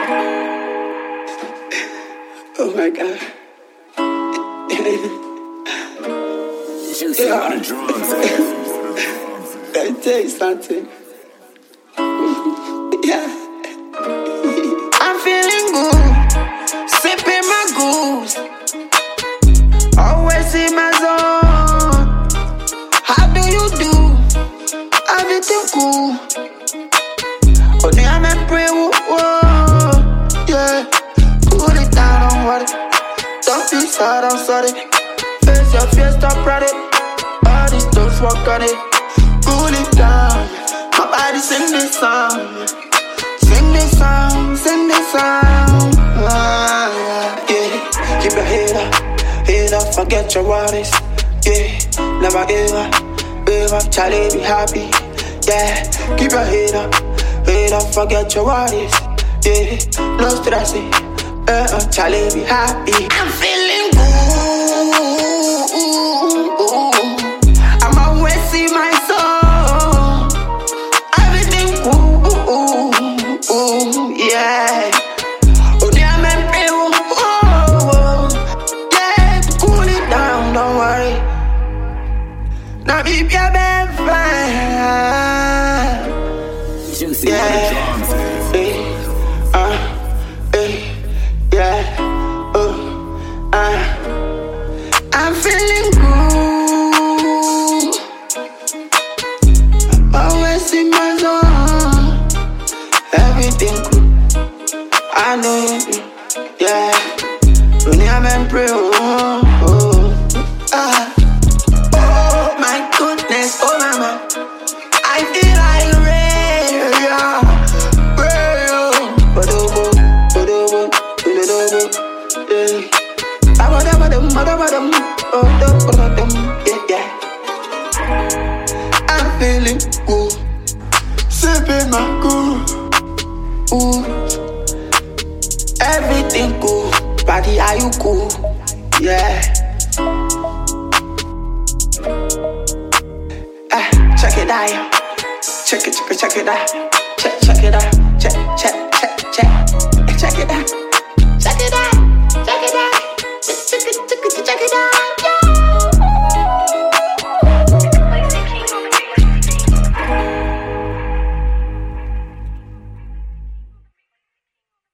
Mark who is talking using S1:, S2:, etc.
S1: Oh my God.
S2: Juicy on the drums.
S1: Let me tell you something. Yeah.
S3: I'm feeling good, sipping my goose. Always in my zone. How do you do? Everything cool. Only I'm a pray, whoa, yeah. Cool it down, don't worry. Don't be sad, I'm sorry. Face your fear, stop running. All these dogs walk on it. Cool it down. My body sing this song. Sing this song, sing this song. Yeah. Keep your head up, forget your worries. Yeah, never give up, Charlie, be happy. Yeah, keep your head up, forget your worries. Yeah, no stressing. Charlie, be happy. I'm feeling good. I'm always in my soul. Everything cool. Yeah. Only I'm in pain. Yeah, cool it down, don't worry. Now be your best friend.
S2: Juicy on the drums.
S3: I'm feeling good. Always in my zone. Everything cool. I know you do. Yeah. Only I'm in prayer. Oh my goodness. Oh mama. I feel like rain. I'm feeling cool, sipping my cool. Ooh, everything cool. Body, are you cool? Yeah. Check it out. Check it out. Check it out.